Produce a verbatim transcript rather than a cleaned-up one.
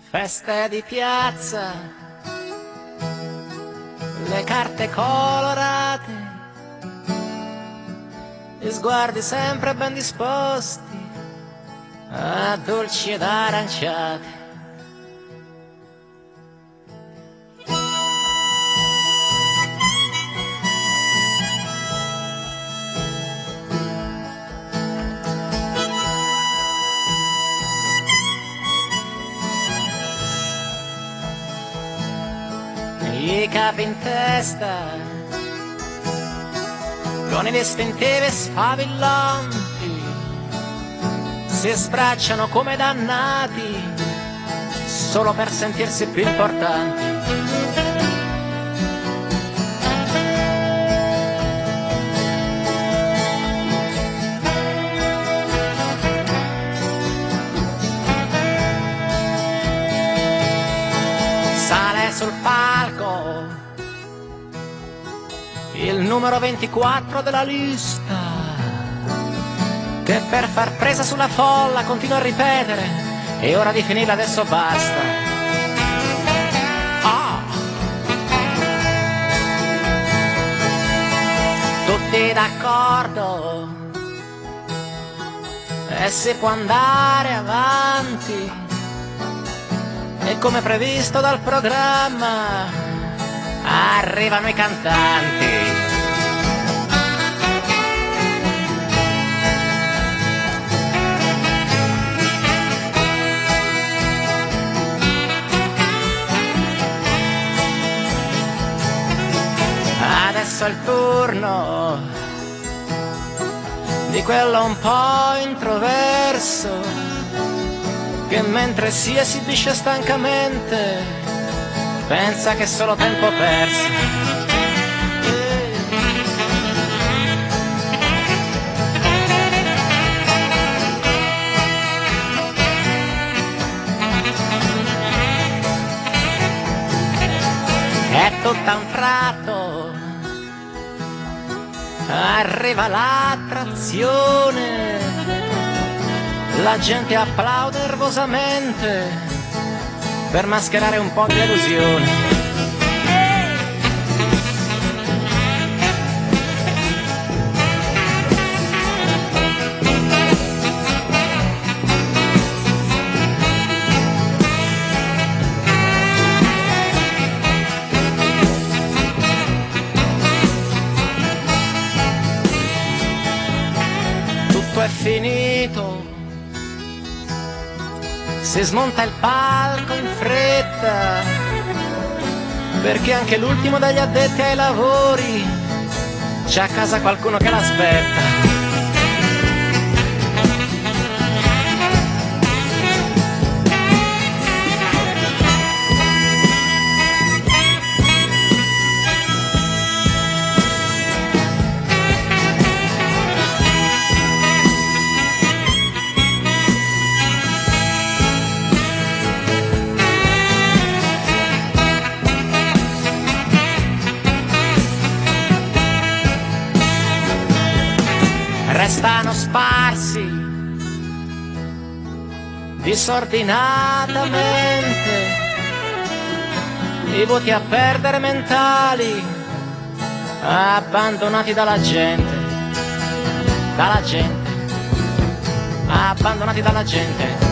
Feste di piazza, le carte colorate, gli sguardi sempre ben disposti a dolci ed aranciate. I capi in testa, con i distintivi sfavillanti, si sbracciano come dannati, solo per sentirsi più importanti. Sale sul palco il numero ventiquattro della lista, che per far presa sulla folla continua a ripetere: è ora di finirla, adesso basta. Oh. Tutti d'accordo e si può andare avanti, e come previsto dal programma arrivano i cantanti. Adesso è il turno di quello un po' introverso, che mentre si esibisce stancamente pensa che è solo tempo perso. È tutto a un tratto arriva l'attrazione, la gente applaude nervosamente per mascherare un po' di delusione. Tutto è finito, si smonta il palco in fretta, perché anche l'ultimo degli addetti ai lavori c'è a casa qualcuno che l'aspetta. Restano sparsi disordinatamente i voti a perdere mentali, abbandonati dalla gente, dalla gente, abbandonati dalla gente.